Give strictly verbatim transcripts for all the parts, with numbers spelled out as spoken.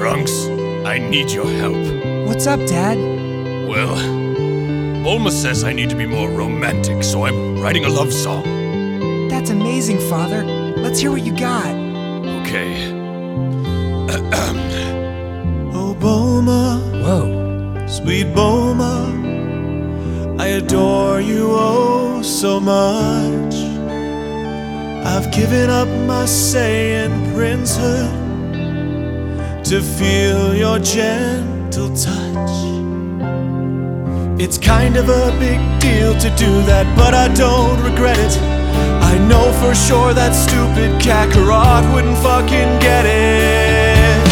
Trunks, I need your help. What's up, Dad? Well, Bulma says I need to be more romantic, so I'm writing a love song. That's amazing, Father. Let's hear what you got. Okay. Oh, Bulma, Whoa. sweet Bulma, I adore you oh so much. I've given up my Saiyan princehood to feel your gentle touch. It's kind of a big deal to do that, but I don't regret it. I know for sure that stupid Kakarot wouldn't fucking get it.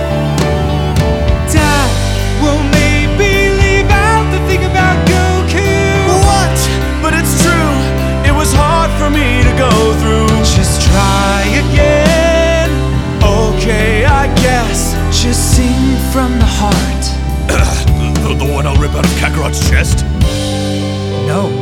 Dad, we'll maybe leave out the thing about Goku. What? But it's true, it was hard for me to go through. Just try again. Okay, I guess. Just sing from the heart. the, the one I'll rip out of Kakarot's chest? No.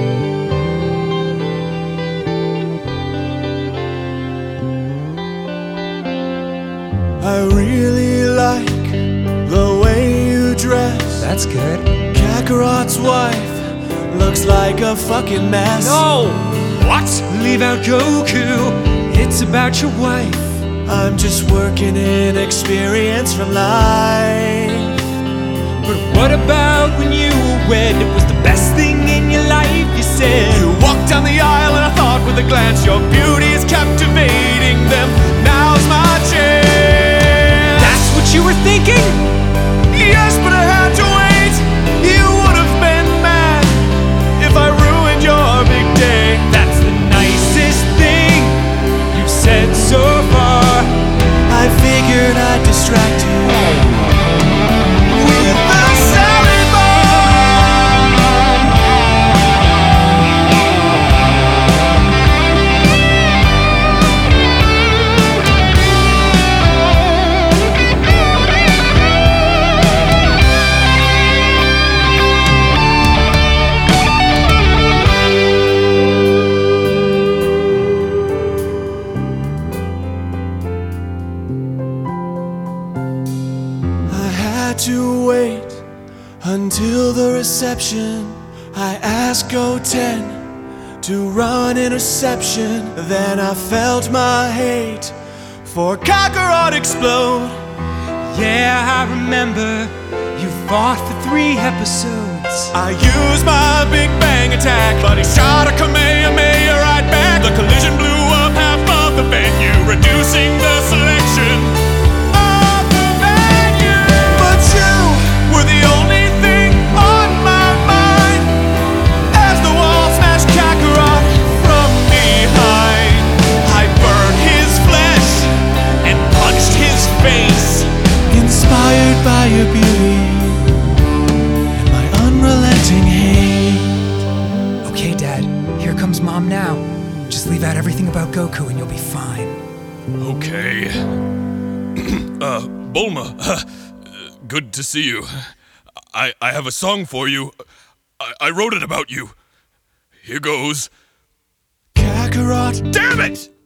I really like the way you dress. That's good. Kakarot's wife looks like a fucking mess. No! What? Leave out Goku. It's about your wife. I'm just working in experience from life. But what about when you were wed? It was the best thing in your life, you said. You walked down the aisle and I thought with a glance your beauty is captivating them. Now's my chance. That's what you were thinking? Yes, but I had to wait. You would have been mad if I ruined your big day. That's the nicest thing you've said so far. I figured I'd distract you with the salad bar. I had to wait until the reception. I asked Goten to run interception. Then I felt my hate for Kakarot explode. Yeah, I remember. You fought for three episodes. I used my Big Bang attack, but he shot a Kamehameha right back. The collision blew up half of the venue, reducing the selection of the venue. But you were the only thing on my mind as the wall smashed Kakarot from behind. I burned his flesh and punched his face, inspired by your beauty and my unrelenting hate. Okay, Dad, here comes Mom now. Just leave out everything about Goku and you'll be fine. Okay. uh, Bulma, uh, good to see you. I, I have a song for you. I, I wrote it about you. Here goes. Kakarot, Damn it!